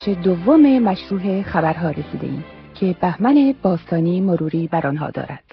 دوم مشروع خبرها رسیده‌ایم که بهمن باستانی مروری بر آنها دارد.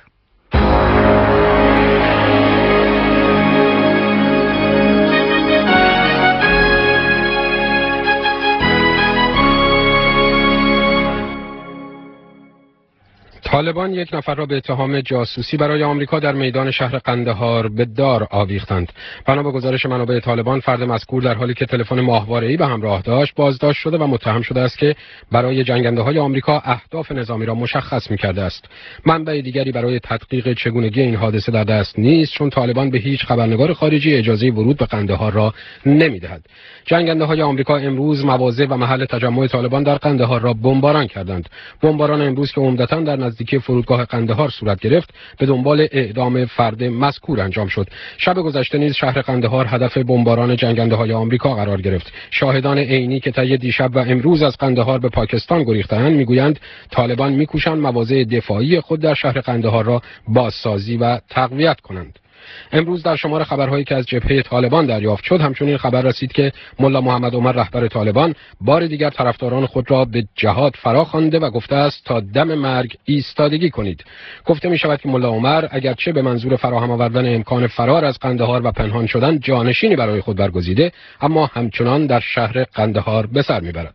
طالبان یک نفر را به اتهام جاسوسی برای آمریکا در میدان شهر قندهار به دار آویختند. بنا به گزارش منابع طالبان، فرد مذکور در حالی که تلفن ماهواره‌ای به همراه داشت بازداشت شده و متهم شده است که برای جنگنده‌های آمریکا اهداف نظامی را مشخص می‌کرده است. منبع دیگری برای تدقیق چگونگی این حادثه در دست نیست، چون طالبان به هیچ خبرنگار خارجی اجازه ورود به قندهار را نمی‌دهد. جنگنده‌های آمریکا امروز مواضع و محل تجمع طالبان در قندهار را بمباران کردند. بمباران امروز که عمدتاً در نزدیکی فرودگاه قندهار صورت گرفت، به دنبال اعدام فرد مذکور انجام شد. شب گذشته نیز شهر قندهار هدف بمباران جنگنده‌های آمریکا قرار گرفت. شاهدان عینی که طی دیشب و امروز از قندهار به پاکستان گریختند میگویند طالبان میکوشند مواضع دفاعی خود در شهر قندهار را بازسازی و تقویت کنند. امروز در شمار خبرهایی که از جبهه طالبان دریافت شد همچنین خبر رسید که ملا محمد عمر رهبر طالبان بار دیگر طرفداران خود را به جهاد فراخوانده و گفته است تا دم مرگ ایستادگی کنید. گفته می شود که ملا عمر اگرچه به منظور فراهم آوردن امکان فرار از قندهار و پنهان شدن جانشینی برای خود برگزیده، اما همچنان در شهر قندهار به سر میبرد.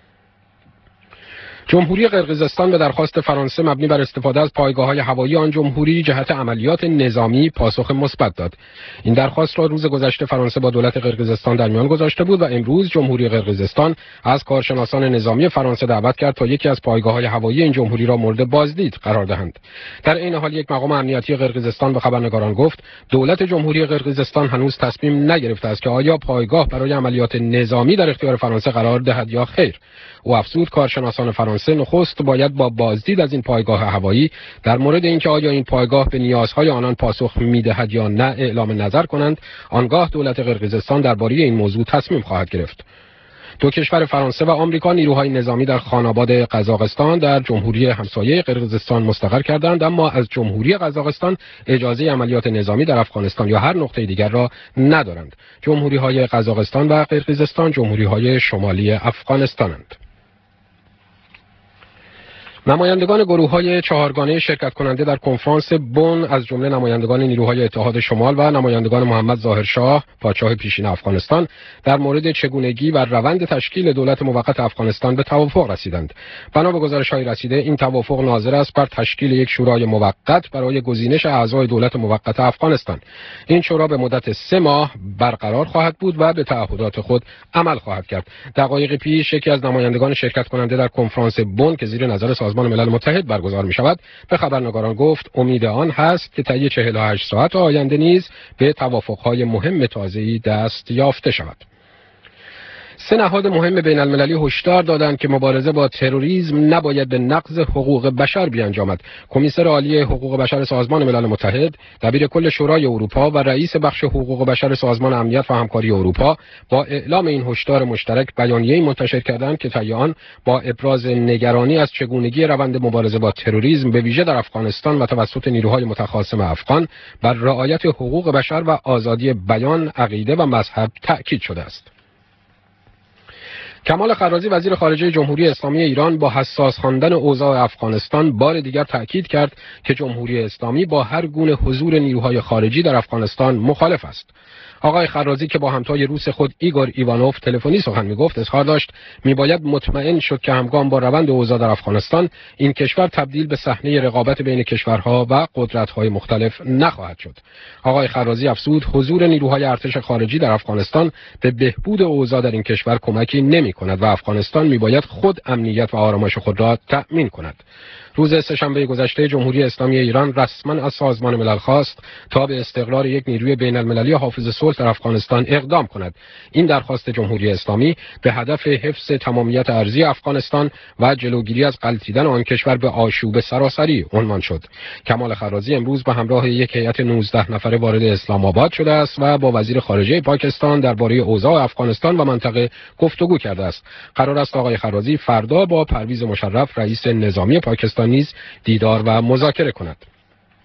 جمهوری قرقیزستان به درخواست فرانسه مبنی بر استفاده از پایگاه‌های هوایی آن جمهوری جهت عملیات نظامی پاسخ مثبت داد. این درخواست را روز گذشته فرانسه با دولت قرقیزستان در میان گذاشته بود و امروز جمهوری قرقیزستان از کارشناسان نظامی فرانسه دعوت کرد تا یکی از پایگاه‌های هوایی این جمهوری را مورد بازدید قرار دهند. در این حال یک مقام امنیتی قرقیزستان به خبرنگاران گفت دولت جمهوری قرقیزستان هنوز تصمیم نگرفته است که آیا پایگاه برای عملیات نظامی در اختیار فرانسه قرار دهد یا خیر. او افزود کارشناسان فرانسه نخست باید با بازدید از این پایگاه هوایی در مورد اینکه آیا این پایگاه به نیازهای آنان پاسخ می‌دهد یا نه اعلام نظر کنند، آنگاه دولت قرقیزستان درباره این موضوع تصمیم خواهد گرفت. دو کشور فرانسه و آمریکا نیروهای نظامی در خان‌آباد قزاقستان در جمهوری همسایه قرقیزستان مستقر کردند، اما از جمهوری قزاقستان اجازه عملیات نظامی در افغانستان یا هر نقطه دیگر را ندارند. جمهوری‌های قزاقستان و قرقیزستان جمهوری‌های شمالی افغانستانند. نمایندگان گروه‌های چهارگانه شرکت کننده در کنفرانس بن از جمله نمایندگان نیروهای اتحاد شمال و نمایندگان محمد ظاهرشاه پادشاه پیشین افغانستان در مورد چگونگی و روند تشکیل دولت موقت افغانستان به توافق رسیدند. بنا به گزارش‌های رسیده این توافق ناظر است بر تشکیل یک شورای موقت برای گزینش اعضای دولت موقت افغانستان. این شورا به مدت 3 ماه برقرار خواهد بود و به تعهدات خود عمل خواهد کرد. دقایق پیش یکی از نمایندگان شرکت کننده در کنفرانس بن که زیر نظر سازمان ملل متحد برگزار می شود به خبرنگاران گفت امید آن هست که طی 48 ساعت آینده نیز به توافق‌های مهم تازه‌ای دست یافته شود. 3 نهاد مهم بین المللی هشدار دادند که مبارزه با تروریسم نباید به نقض حقوق بشر بیانجامد. کمیسر عالی حقوق بشر سازمان ملل متحد، دبیر کل شورای اروپا و رئیس بخش حقوق بشر سازمان امنیت و همکاری اروپا با اعلام این هشدار مشترک بیانیه‌ای منتشر کردند که طی آن با ابراز نگرانی از چگونگی روند مبارزه با تروریسم به ویژه در افغانستان و توسط نیروهای متخاصم افغان بر رعایت حقوق بشر و آزادی بیان، عقیده و مذهب تأکید شده است. کمال خرازی وزیر خارجه جمهوری اسلامی ایران با حساس خواندن اوضاع افغانستان بار دیگر تأکید کرد که جمهوری اسلامی با هر گونه حضور نیروهای خارجی در افغانستان مخالف است. آقای خرازی که با همتای روس خود ایگور ایوانوف تلفنی سخن میگفت اظهار داشت میباید مطمئن شد که همگام با روند اوضاع در افغانستان این کشور تبدیل به صحنه رقابت بین کشورها و قدرت‌های مختلف نخواهد شد. آقای خرازی افزود حضور نیروهای ارتش خارجی در افغانستان به بهبود اوضاع در این کشور کمکی نمی‌کند و افغانستان میباید خود امنیت و آرامش خود را تأمین کند. روز سه‌شنبه گذشته جمهوری اسلامی ایران رسما از سازمان ملل خواست تا به استقرار یک نیروی بین المللی حافظ صلح در افغانستان اقدام کند. این درخواست جمهوری اسلامی به هدف حفظ تمامیت ارضی افغانستان و جلوگیری از غلتیدن آن کشور به آشوب سراسری عنوان شد. کمال خرازی امروز به همراه یک هیئت 19 نفره وارد اسلام آباد شده است و با وزیر خارجه پاکستان درباره اوضاع افغانستان و منطقه گفتگو کرده است. قرار است آقای خرازی فردا با پرویز مشرف رئیس نظامی پاکستان نیز دیدار و مذاکره کند.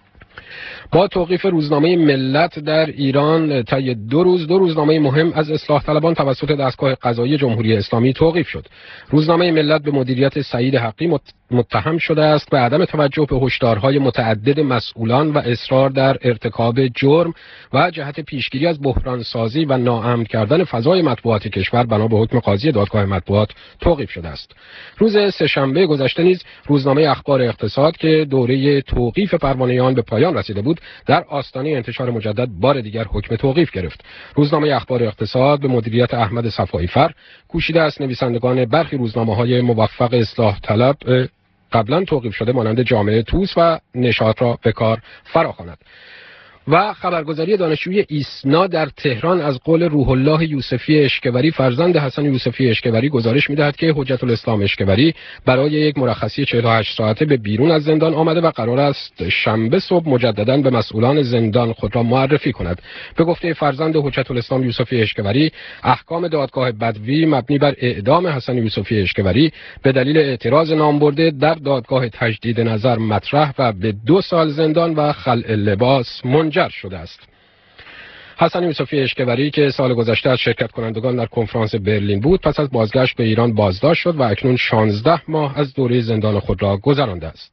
با توقیف روزنامه ملت در ایران طی دو روزنامه مهم از اصلاح طلبان توسط دستگاه قضایی جمهوری اسلامی توقیف شد. روزنامه ملت به مدیریت سعید حقی متهم شده است به عدم توجه به هشدارهای متعدد مسئولان و اصرار در ارتکاب جرم و جهت پیشگیری از بحران سازی و ناامن کردن فضای مطبوعات کشور بنا به حکم قاضی دادگاه مطبوعات توقیف شده است. روز سه‌شنبه گذشته نیز روزنامه اخبار اقتصاد که دوره توقیف پروانه آن به پایان رسیده بود در آستانه انتشار مجدد بار دیگر حکم توقیف گرفت. روزنامه اخبار اقتصاد به مدیریت احمد صفایی‌فر کوشیده است نویسندگان برخی روزنامه‌های موفق اصلاح طلب قبلا توقیف شده مانند جامعه توس و نشاط را به کار فراخواند. و خبرگزاری دانشجوی ایسنا در تهران از قول روح الله یوسفی اشکوری فرزند حسن یوسفی اشکوری گزارش می‌دهد که حجت الاسلام اشکوری برای یک مرخصی 48 ساعته به بیرون از زندان آمده و قرار است شنبه صبح مجدداً به مسئولان زندان خود را معرفی کند. به گفته فرزند حجت الاسلام یوسفی اشکوری، احکام دادگاه بدوی مبنی بر اعدام حسن یوسفی اشکوری به دلیل اعتراض نامبرده در دادگاه تجدید نظر مطرح و به 2 سال زندان و خلع لباس منجر شده است. حسن یوسفی اشکوری که سال گذشته از شرکت کنندگان در کنفرانس برلین بود، پس از بازگشت به ایران بازداشت شد و اکنون 16 ماه از دوره زندان خود را گذرانده است.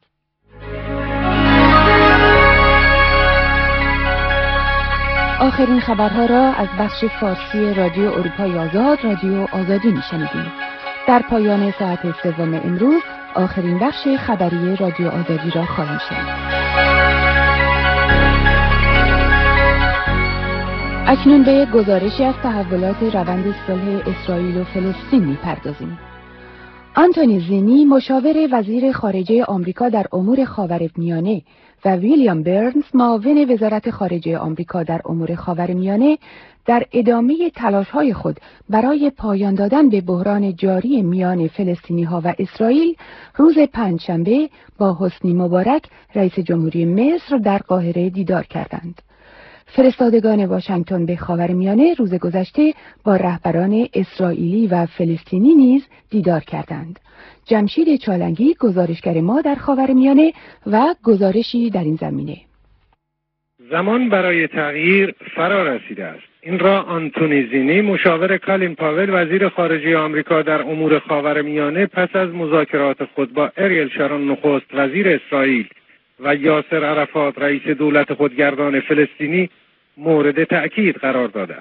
آخرین خبرها را از بخش فارسی رادیو اروپای آزاد، رادیو آزادی میشنیدیم. در پایان ساعت سوم امروز آخرین بخش خبری رادیو آزادی را خواهیم شنید. اکنون به گزارشی از تحولات روند صلح اسرائیل و فلسطین می‌پردازیم. آنتونی زینی مشاور وزیر خارجه آمریکا در امور خاورمیانه و ویلیام برنز معاون وزارت خارجه آمریکا در امور خاورمیانه در ادامه تلاش‌های خود برای پایان دادن به بحران جاری میان فلسطینی‌ها و اسرائیل روز پنجشنبه با حسنی مبارک رئیس جمهوری مصر در قاهره دیدار کردند. فرستادگان واشنگتن به خاورمیانه روز گذشته با رهبران اسرائیلی و فلسطینی نیز دیدار کردند. جمشید چالنگی گزارشگر ما در خاورمیانه و گزارشی در این زمینه. زمان برای تغییر فرا رسیده است. این را آنتونی زینی مشاور کالین پاول وزیر خارجه آمریکا در امور خاورمیانه پس از مذاکرات خود با اریل شارون نخست وزیر اسرائیل و یاسر عرفات رئیس دولت خودگردان فلسطینی مورد تأکید قرار داده.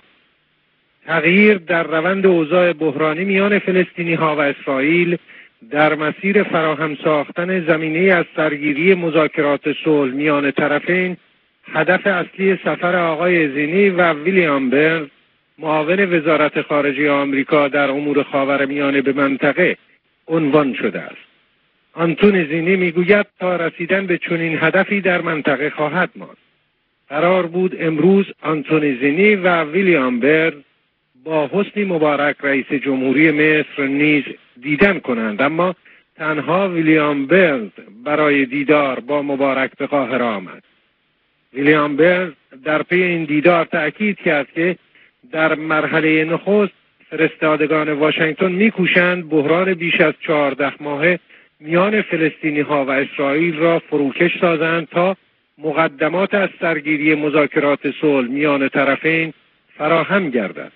تغییر در روند اوضاع بحرانی میان فلسطینی‌ها و اسرائیل در مسیر فراهم ساختن زمینه از سرگیری مذاکرات صلح میان طرفین هدف اصلی سفر آقای زینی و ویلیام برنز معاون وزارت خارجه آمریکا در امور خاورمیانه به منطقه عنوان شده است. آنتونی زینی میگوید تا رسیدن به چنین هدفی در منطقه خواهد ماند. قرار بود امروز آنتونی زینی و ویلیام برنز با حسنی مبارک رئیس جمهوری مصر نیز دیدن کنند، اما تنها ویلیام برنز برای دیدار با مبارک به قاهره آمد. ویلیام برنز در پی این دیدار تأکید کرد که در مرحله نخست فرستادگان واشنگتن می‌کوشند بحران بیش از 14 ماهه میان فلسطینی‌ها و اسرائیل را فروکش سازند تا مقدمات از سرگیری مذاکرات صلح میان طرفین فراهم گردد.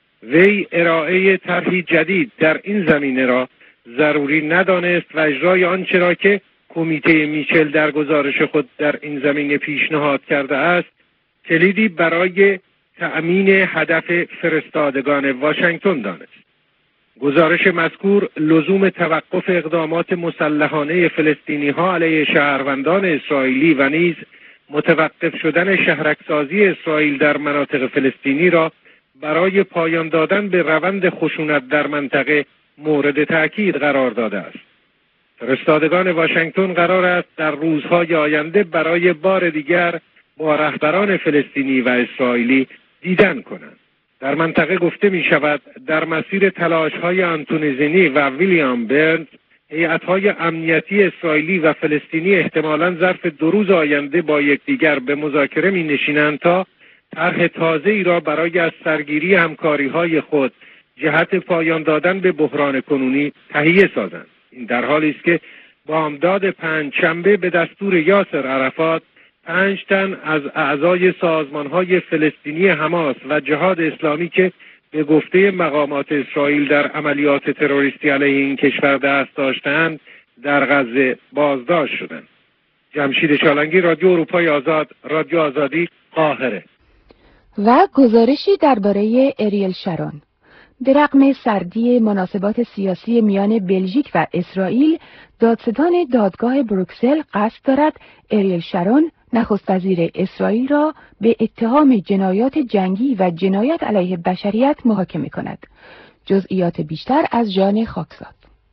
وی ارائه طرحی جدید در این زمینه را ضروری ندانست و اجرای آنچه را که کمیته میچل در گزارش خود در این زمینه پیشنهاد کرده است کلیدی برای تأمین هدف فرستادگان واشنگتن دانست. گزارش مذکور لزوم توقف اقدامات مسلحانه فلسطینی‌ها علیه شهروندان اسرائیلی و نیز متوقف شدن شهرک‌سازی اسرائیل در مناطق فلسطینی را برای پایان دادن به روند خشونت در منطقه مورد تأکید قرار داده است. فرستادگان واشنگتن قرار است در روزهای آینده برای بار دیگر با رهبران فلسطینی و اسرائیلی دیدن کنند. در منطقه گفته می شود در مسیر تلاش‌های آنتونی زینی و ویلیام برنز هیئت‌های امنیتی اسرائیلی و فلسطینی احتمالاً ظرف 2 روز آینده با یکدیگر به مذاکره می نشینند تا طرح تازه‌ای را برای از سرگیری همکاری‌های خود جهت پایان دادن به بحران کنونی تهیه سازند. این در حالی است که بامداد پنجشنبه به دستور یاسر عرفات 5 تن از اعضای سازمان‌های فلسطینی حماس و جهاد اسلامی که به گفته مقامات اسرائیل در عملیات تروریستی علیه این کشور دست داشتند در غزه بازداشت شدند. جمشید چالنگی، رادیو اروپای آزاد، رادیو آزادی، قاهره. و گزارشی درباره اریل شارون. به رغم سردی مناسبات سیاسی میان بلژیک و اسرائیل، دادستان دادگاه بروکسل قصد دارد اریل شارون، نخست وزیر اسرائیل را به اتهام جنایات جنگی و جنایت علیه بشریت محاکمه کند. جزئیات بیشتر از ژان خاکزاد.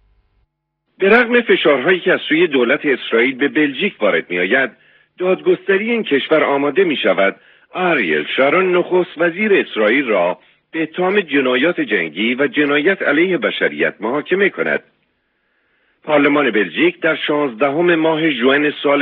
به رغم فشارهایی که از سوی دولت اسرائیل به بلژیک وارد می‌آید، دادگستری این کشور آماده می‌شود اریل شارون نخست وزیر اسرائیل را به اتهام جنایات جنگی و جنایت علیه بشریت محاکمه کند. پارلمان بلژیک در 16 ماه ژوئن سال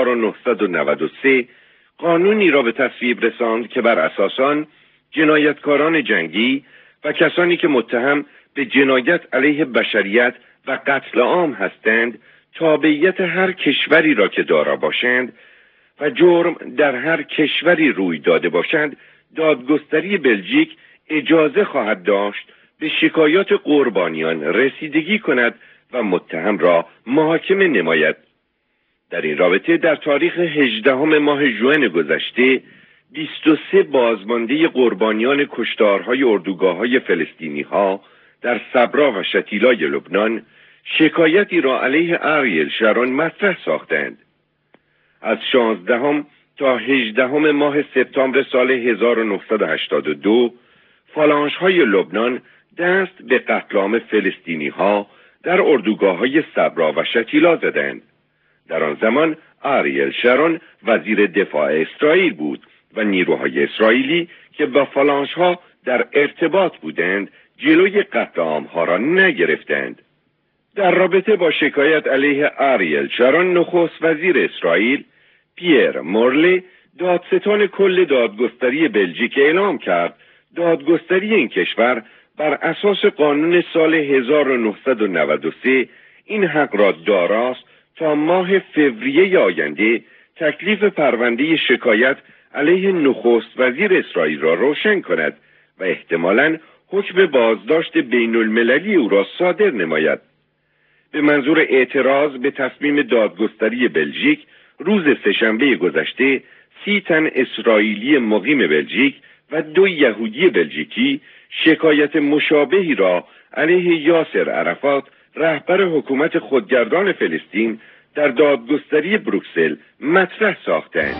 1993 قانونی را به تصویب رساند که بر اساس آن جنایتکاران جنگی و کسانی که متهم به جنایت علیه بشریت و قتل عام هستند تابعیت هر کشوری را که دارا باشند و جرم در هر کشوری روی داده باشند دادگستری بلژیک اجازه خواهد داشت به شکایات قربانیان رسیدگی کند و متهم را محاکمه نماید. در این رابطه در تاریخ 18 ماه ژوئن گذشته 23 بازمانده قربانیان کشتارهای اردوگاه‌های فلسطینی‌ها در صبرا و شتیلای لبنان شکایتی را علیه اریل شارون مطرح ساختند. از 16 تا 18 ماه سپتامبر سال 1982 فالانژهای لبنان دست به قتل عام فلسطینی‌ها در اردوگاه‌های صبرا و شتیلا زدند. در آن زمان اریل شارون وزیر دفاع اسرائیل بود و نیروهای اسرائیلی که با فالانژها در ارتباط بودند جلوی قتل عام‌ها را نگرفتند. در رابطه با شکایت علیه اریل شارون نخست وزیر اسرائیل پیر مورلی دادستان کل دادگستری بلژیک اعلام کرد دادگستری این کشور بر اساس قانون سال 1993 این حق را داراست تا ماه فوریه آینده تکلیف پرونده شکایت علیه نخست وزیر اسرائیل را روشن کند و احتمالاً حکم بازداشت بین المللی او را صادر نماید. به منظور اعتراض به تصمیم دادگستری بلژیک روز سه‌شنبه گذشته 30 تن اسرائیلی مقیم بلژیک و 2 یهودی بلژیکی شکایت مشابهی را علیه یاسر عرفات رهبر حکومت خودگردان فلسطین در دادگستری بروکسل مطرح ساختند.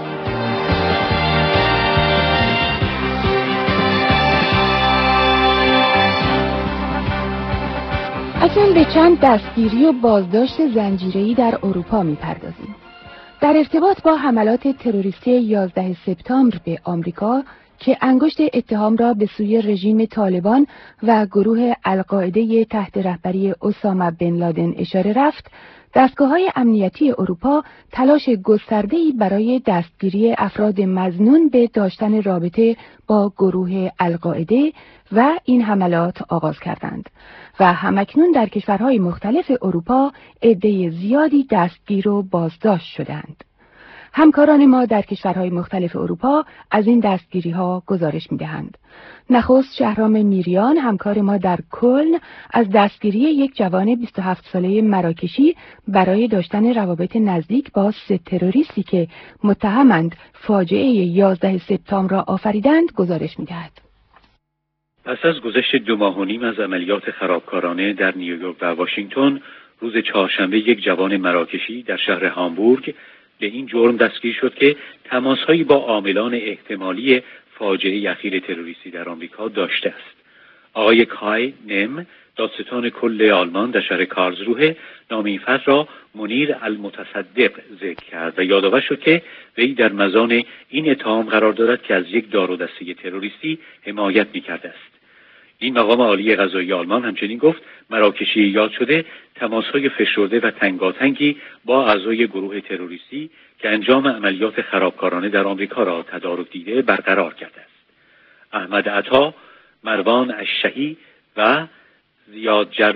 اکنون به چند دستگیری و بازداشت زنجیره‌ای در اروپا می‌پردازیم. در ارتباط با حملات تروریستی 11 سپتامبر به آمریکا که انگشت اتهام را به سوی رژیم طالبان و گروه القاعده تحت رهبری اسامه بن لادن اشاره رفت، دستگاه‌های امنیتی اروپا تلاش گسترده‌ای برای دستگیری افراد مظنون به داشتن رابطه با گروه القاعده و این حملات آغاز کردند و همکنون در کشورهای مختلف اروپا عده زیادی دستگیر و بازداشت شدند. همکاران ما در کشورهای مختلف اروپا از این دستگیری‌ها گزارش می‌دهند. نخست شهرام میریان همکار ما در کلن از دستگیری یک جوان 27 ساله مراکشی برای داشتن روابط نزدیک با 3 تروریستی که متهمند فاجعه 11 سپتامبر را آفریدند گزارش می‌دهد. پس از گذشت 2 ماه و نیم از عملیات خرابکارانه در نیویورک و واشنگتن، روز چهارشنبه یک جوان مراکشی در شهر هامبورگ به این جرم دستگیر شد که تماس‌هایی با عاملان احتمالی فاجعه اخیر تروریستی در آمریکا داشته است. آقای کای نم، دادستان کل آلمان در شهر کارلسروه، نام این فرد را منیر المتصدق ذکر کرد و یادآور شد که وی در مزان این اتهام قرار دارد که از یک دار و دسته تروریستی حمایت می‌کرده است. این مقام عالی قضایی آلمان همچنین گفت مراکشی یاد شده تماس‌های فشرده و تنگاتنگی با اعضای گروه تروریستی که انجام عملیات خرابکارانه در آمریکا را تدارک دیده برقرار کرده است. احمد عطا، مروان الشهی و زیاد جراح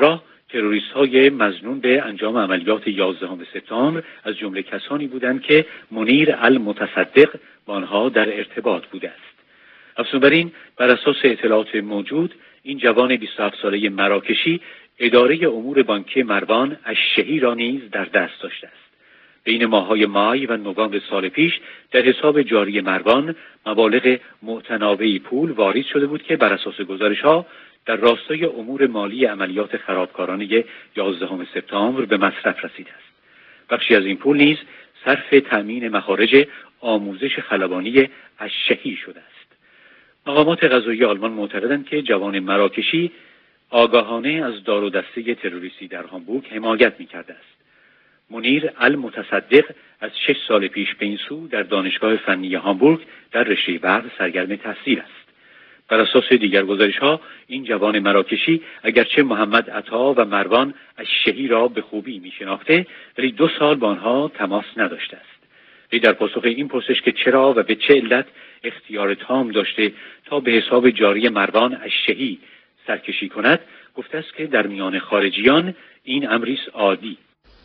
تروریست‌های مظنون به انجام عملیات 11 سپتامبر از جمله کسانی بودند که منیر المتصدق با آنها در ارتباط بوده است. افزون بر این، بر اساس اطلاعات موجود، این جوان 27 ساله مراکشی اداره امور بانکی مروان الشهی را نیز در دست داشته است. بین ماه‌های مای و نوامبر سال پیش در حساب جاری مروان مبالغ متناوبی پول واریز شده بود که بر اساس گزارش‌ها در راستای امور مالی عملیات خرابکارانه 11 سپتامبر به مصرف رسیده است. بخشی از این پول نیز صرف تأمین مخارج آموزش خلبانی الشهی شده است. مقامات قضایی آلمان معتقدند که جوان مراکشی آگاهانه از دار و دسته تروریستی در هامبورگ حمایت می‌کرده است. منیر المتصدق از 6 سال پیش به این سو در دانشگاه فنی هامبورگ در رشته برق سرگرم تحصیل است. بر اساس دیگر گزارش‌ها این جوان مراکشی اگرچه محمد عطا و مروان الشهی را به خوبی می‌شناخته، ولی 2 سال با آنها تماس نداشته است. وی در پاسخ این پرسش که چرا و به چه علت اختیار تام داشته تا به حساب جاری مروان الشهی سرکشی کند، گفته است که در میان خارجیان این امری است عادی.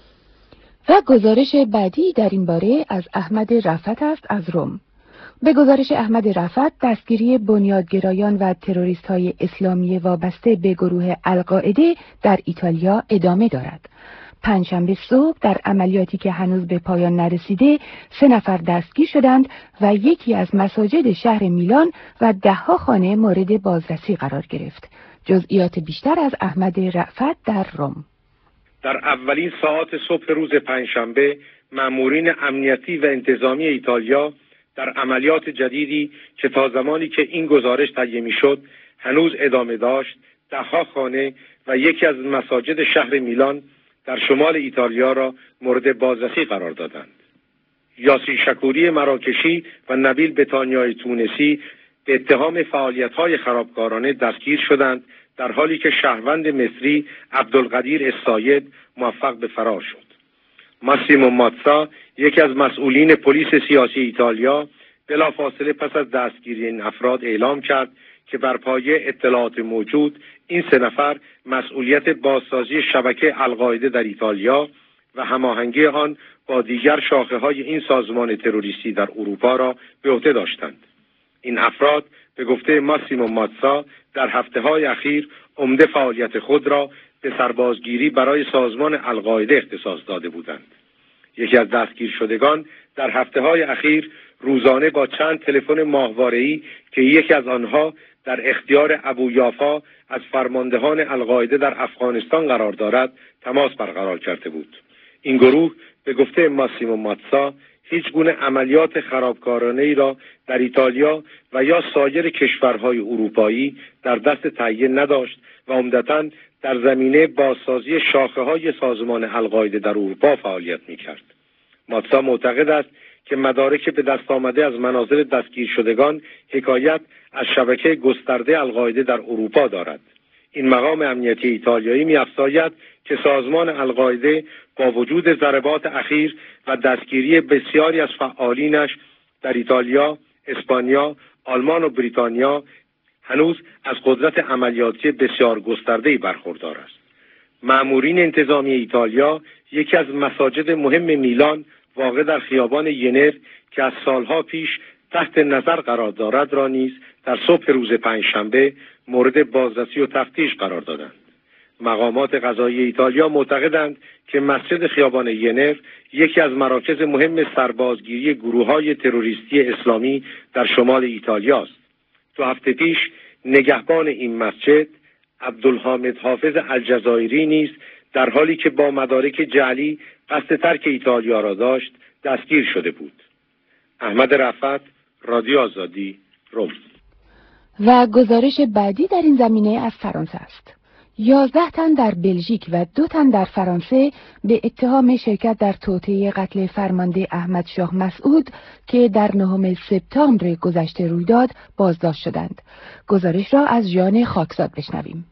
و گزارش بعدی در این باره از احمد رفعت است از روم. به گزارش احمد رفعت، دستگیری بنیادگرایان و تروریست‌های اسلامی وابسته به گروه القاعده در ایتالیا ادامه دارد. پنجشنبه صبح در عملیاتی که هنوز به پایان نرسیده 3 نفر دستگیر شدند و یکی از مساجد شهر میلان و 10 خانه مورد بازرسی قرار گرفت. جزئیات بیشتر از احمد رفعت در روم. در اولین ساعات صبح روز پنجشنبه مامورین امنیتی و انتظامی ایتالیا در عملیات جدیدی که تا زمانی که این گزارش تهیه می‌شد هنوز ادامه داشت، 10 خانه و یکی از مساجد شهر میلان در شمال ایتالیا را مورد بازرسی قرار دادند. یاسین شکوری مراکشی و نبیل بتانیای تونسی به اتهام فعالیت‌های خرابکارانه دستگیر شدند، در حالی که شهروند مصری عبدالقدیر الساید موفق به فرار شد. ماسیمو ماتسا، یکی از مسئولین پلیس سیاسی ایتالیا، بلافاصله پس از دستگیری این افراد اعلام کرد که بر پایه اطلاعات موجود این 3 نفر مسئولیت بازسازی شبکه القاعده در ایتالیا و هماهنگی آن با دیگر شاخه‌های این سازمان تروریستی در اروپا را به عهده داشتند. این افراد به گفته ماسیمو ماتسا در هفته‌های اخیر عمده فعالیت خود را به سربازگیری برای سازمان القاعده اختصاص داده بودند. یکی از دستگیر شدگان در هفته‌های اخیر روزانه با چند تلفن ماهواره‌ای که یکی از آنها در اختیار ابو یافا از فرماندهان القاعده در افغانستان قرار دارد تماس برقرار کرده بود. این گروه به گفته ماسیمو ماتسا هیچ گونه عملیات خرابکارانه‌ای را در ایتالیا و یا سایر کشورهای اروپایی در دست تهیه نداشت و عمدتاً در زمینه بازسازی شاخه‌های سازمان القاعده در اروپا فعالیت می‌کرد. ماتسا معتقد است که مدارک به دست آمده از منازل دستگیر شدگان حکایت از شبکه گسترده القاعده در اروپا دارد. این مقام امنیتی ایتالیایی می‌افزاید که سازمان القاعده با وجود ضربات اخیر و دستگیری بسیاری از فعالینش در ایتالیا، اسپانیا، آلمان و بریتانیا هنوز از قدرت عملیاتی بسیار گسترده‌ای برخوردار است. مامورین انتظامی ایتالیا یکی از مساجد مهم میلان واقع در خیابان ینر که از سالها پیش تحت نظر قرار دارد را نیز در صبح روز پنجشنبه مورد بازرسی و تفتیش قرار دادند. مقامات قضایی ایتالیا معتقدند که مسجد خیابان ینر یکی از مراکز مهم سربازگیری گروه‌های تروریستی اسلامی در شمال ایتالیا است. 2 هفته پیش نگهبان این مسجد عبدالحامد حافظ الجزایری نیز در حالی که با مدارک جعلی قصد ترک ایتالیا را داشت دستگیر شده بود. احمد رفعت، رادیو آزادی، روم. و گزارش بعدی در این زمینه از فرانسه است. 11 تن در بلژیک و 2 تن در فرانسه به اتهام شرکت در توطئه قتل فرمانده احمد شاه مسعود که در 9 سپتامبر گذشته روی داد بازداشت شدند. گزارش را از ژان خاکزاد بشنویم.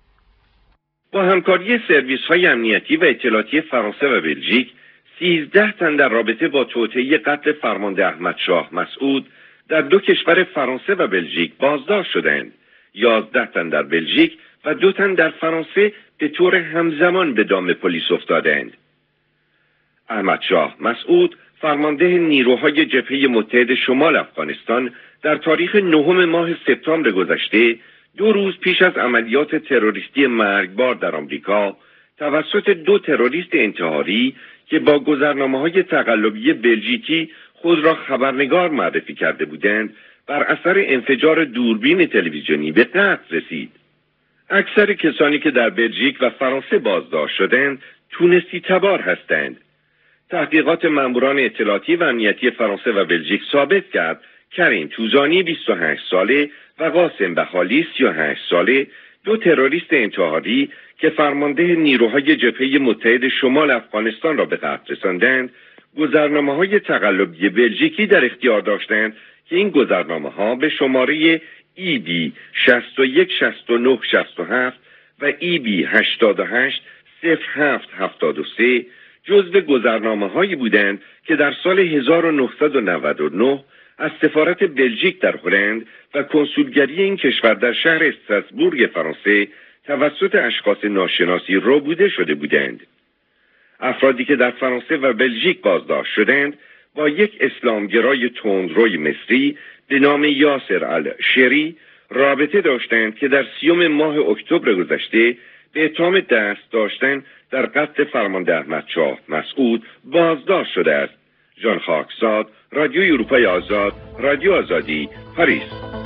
با همکاری سرویس‌های امنیتی و اطلاعاتی فرانسه و بلژیک، 13 تن در رابطه با توطئه قتل فرمانده احمد شاه مسعود در 2 کشور فرانسه و بلژیک بازداشت شدند. 11 تن در بلژیک و 2 تن در فرانسه به طور همزمان به دام پلیس افتادند. احمد شاه مسعود، فرمانده نیروهای جبهه متحد شمال افغانستان، در تاریخ 9 ماه سپتامبر گذشته، 2 روز پیش از عملیات تروریستی مرگبار در آمریکا توسط 2 تروریست انتحاری که با گذرنامه‌های تقلبی بلژیکی خود را خبرنگار معرفی کرده بودند، بر اثر انفجار دوربین تلویزیونی به قتل رسید. اکثر کسانی که در بلژیک و فرانسه بازداشت شدند تونسی تبار هستند. تحقیقات ماموران اطلاعاتی و امنیتی فرانسه و بلژیک ثابت کرد کریم توزانی 28 ساله و قاسم بخالی 38 ساله، 2 تروریست انتحاری که فرمانده نیروهای جبهه متحد شمال افغانستان را به قتل رساندند، گذرنامه‌های تقلبی بلژیکی در اختیار داشتند که این گذرنامه‌ها به شماره EB 616967 و EB 880773 جزو گذرنامه‌هایی بودند که در سال 1999 از سفارت بلژیک در هلند و کنسولگری این کشور در شهر استراسبورگ فرانسه توسط اشخاص ناشناسی ربوده شده بودند. افرادی که در فرانسه و بلژیک بازداشت شدند با یک اسلامگرای تندروی مصری به نام یاسر الشری رابطه داشتند که در 30 ماه اکتبر گذشته به اتهام دست داشتن در قتل فرمانده احمد شاه مسعود بازداشت شده است. ژان خاکزاد، رادیوی اروپای آزاد، رادیو آزادی، پاریس.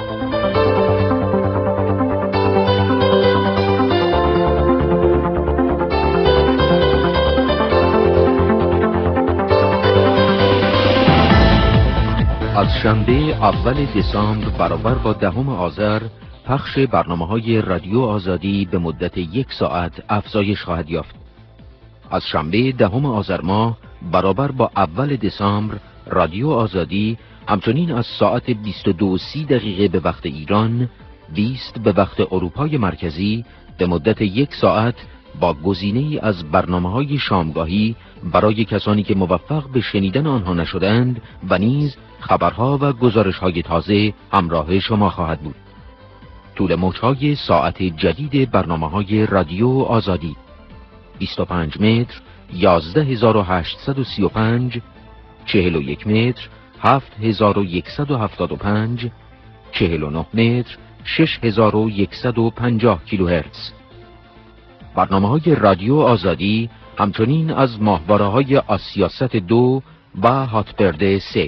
از شنبه اول دسامبر برابر با 10 آذر پخش برنامه‌های رادیو آزادی به مدت 1 ساعت افزایش خواهد یافت. از شنبه 10 آذر ماه برابر با اول دسامبر رادیو آزادی همچنین از ساعت 22:30 به وقت ایران، 20 به وقت اروپای مرکزی به مدت 1 ساعت با گزینه‌ای از برنامه‌های شامگاهی برای کسانی که موفق به شنیدن آنها نشدند و نیز خبرها و گزارش‌های تازه همراه شما خواهد بود. طول موج‌های ساعت جدید برنامه‌های رادیو آزادی: 25 متر 11835، 41 متر 7175، 49 متر 6150 کیلوهرتز. برنامه‌های رادیو آزادی همچنین از ماهواره‌های آسیاست 2 و هاتبرد 3.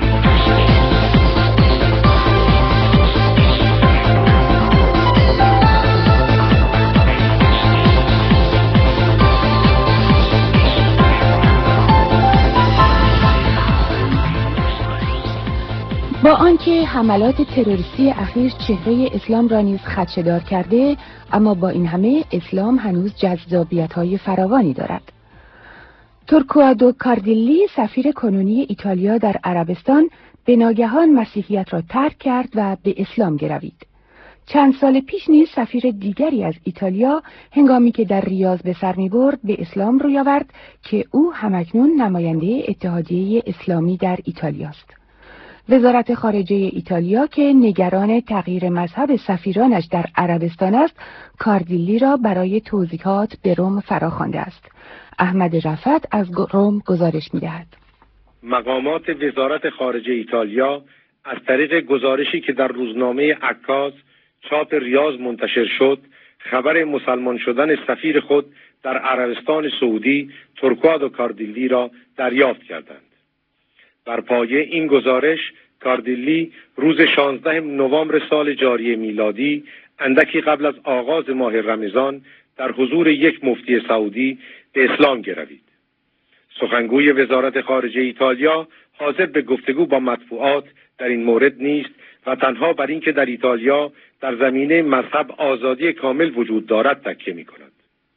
با آنکه حملات تروریستی اخیر چهره اسلام را نیز خدشه‌دار کرده، اما با این همه اسلام هنوز جذابیت‌های فراوانی دارد. تورکوادو کاردیلی، سفیر کنونی ایتالیا در عربستان، به ناگهان مسیحیت را ترک کرد و به اسلام گروید. چند سال پیش نیز سفیر دیگری از ایتالیا هنگامی که در ریاض به سر می‌برد به اسلام روی آورد که او همکنون نماینده اتحادیه اسلامی در ایتالیا است. وزارت خارجه ایتالیا که نگران تغییر مذهب سفیرانش در عربستان است، کاردیلی را برای توضیحات به روم فراخوانده است. احمد رفعت از روم گزارش می‌دهد. مقامات وزارت خارجه ایتالیا از طریق گزارشی که در روزنامه عکاز چاپ ریاض منتشر شد، خبر مسلمان شدن سفیر خود در عربستان سعودی تورکوادو کاردیلی را دریافت کردند. بر پایه این گزارش، کاردیلی روز 16 نوامبر سال جاری میلادی، اندکی قبل از آغاز ماه رمضان، در حضور یک مفتی سعودی به اسلام گروید. سخنگوی وزارت خارجه ایتالیا حاضر به گفتگو با مطبوعات در این مورد نیست و تنها بر این که در ایتالیا در زمینه مذهب آزادی کامل وجود دارد تکیه می‌کند.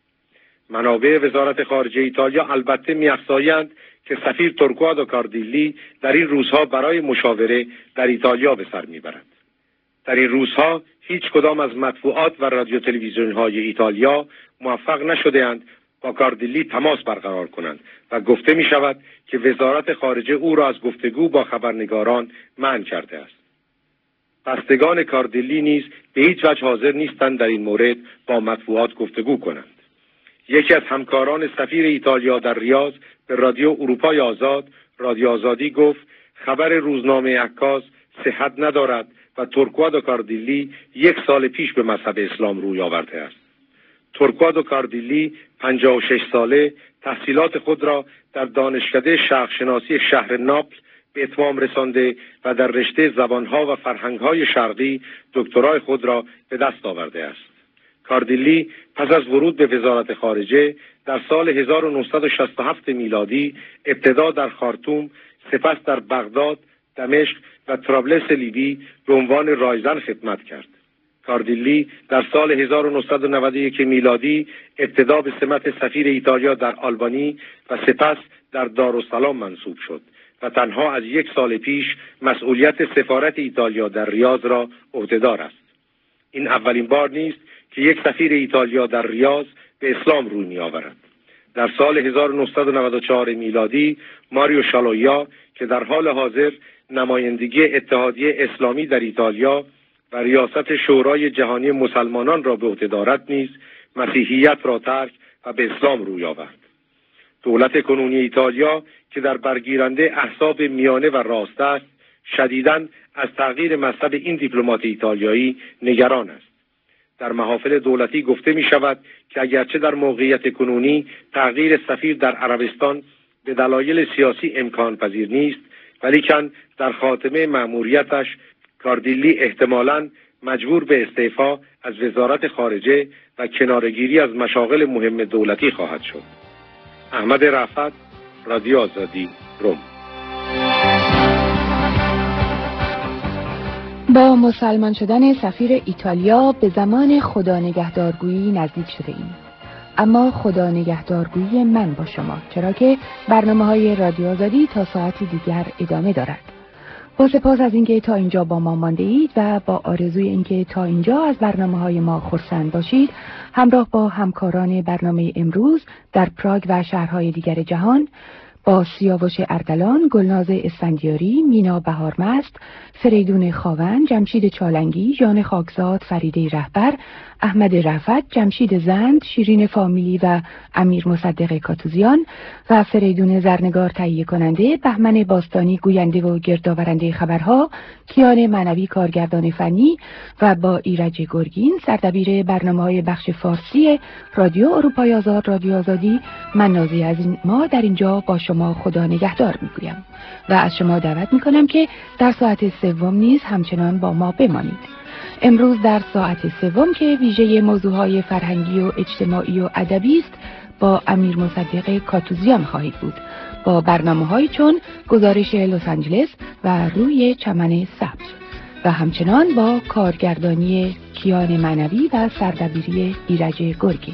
منابع وزارت خارجه ایتالیا البته می‌افزایند که سفیر تورکوادو کاردیلی در این روزها برای مشاوره در ایتالیا به سر میبرد. در این روزها هیچ کدام از مطبوعات و رادیو تلویزیون های ایتالیا موفق نشده‌اند با کاردیلی تماس برقرار کنند و گفته می شود که وزارت خارجه او را از گفتگو با خبرنگاران منع کرده است. بستگان کاردیلی نیز به هیچ وجه حاضر نیستند در این مورد با مطبوعات گفتگو کنند. یکی از همکاران سفیر ایتالیا در ریاض به رادیو اروپای آزاد، رادیو آزادی گفت خبر روزنامه عکاس صحت ندارد و تورکوادو کاردیلی 1 سال پیش به مذهب اسلام روی آورده است. تورکوادو کاردیلی 56 ساله تحصیلات خود را در دانشکده شرقشناسی شهر ناپل به اتمام رسانده و در رشته زبانها و فرهنگهای شرقی دکترای خود را به دست آورده است. کاردیلی پس از ورود به وزارت خارجه در سال 1967 میلادی ابتدا در خارتوم، سپس در بغداد، دمشق و طرابلس لیبی به عنوان رایزن خدمت کرد. کاردیلی در سال 1991 میلادی ابتدا به سمت سفیر ایتالیا در آلبانی و سپس در دارالسلام منصوب شد و تنها از 1 سال پیش مسئولیت سفارت ایتالیا در ریاض را عهده‌دار است. این اولین بار نیست که یک سفیر ایتالیا در ریاض به اسلام روی می‌آورد. در سال 1994 میلادی ماریو شالویا که در حال حاضر نمایندگی اتحادیه اسلامی در ایتالیا و ریاست شورای جهانی مسلمانان را به عهده دارد نیز مسیحیت را ترک و به اسلام روی آورد. دولت کنونی ایتالیا که در برگیرنده احزاب میانه و راست است، شدیداً از تغییر مذهب این دیپلمات ایتالیایی نگران است. در محافل دولتی گفته می شود که اگرچه در موقعیت کنونی تغییر سفیر در عربستان به دلایل سیاسی امکان پذیر نیست، ولیکن در خاتمه مأموریتش کاردیلی احتمالاً مجبور به استعفا از وزارت خارجه و کنارگیری از مشاغل مهم دولتی خواهد شد. احمد رفعت، رادیو آزادی، روم. با مسلمان شدن سفیر ایتالیا به زمان خدا نگهدارگویی نزدیک شده ایم. اما خدا نگهدارگویی من با شما، چرا که برنامه‌های رادیو آزادی تا ساعتی دیگر ادامه دارد. با سپاس از اینکه تا اینجا با ما مانده اید و با آرزوی اینکه تا اینجا از برنامه‌های ما خرسند باشید، همراه با همکاران برنامه امروز در پراگ و شهرهای دیگر جهان، با سیاوش اردلان، گلناز اسفندیاری، مینا بهارمست، فریدون خاون، جمشید چالنگی، ژان خاکزاد، فریده رهبر، احمد رفعت، جمشید زند، شیرین فامیلی و امیر مصدق کاتوزیان و فریدون زرنگار تهیه کننده، بهمن باستانی گوینده و گردآورنده خبرها، کیان معنوی کارگردان فنی و با ایرج گرگین سردبیر برنامه‌های بخش فارسی رادیو اروپای آزاد، رادیو آزادی، من نازی از ما در اینجا با شما خدا نگهدار میگویم و از شما دعوت میکنم که در ساعت سوم نیز همچنان با ما بمانید. امروز در ساعت سوم که ویژه موضوعهای فرهنگی و اجتماعی و ادبی است، با امیر مصدق کاتوزیان خواهید بود با برنامه‌هایی چون گزارش لس آنجلس و روی چمن سبز و همچنان با کارگردانی کیان معنوی و سردبیری ایرج گرگین.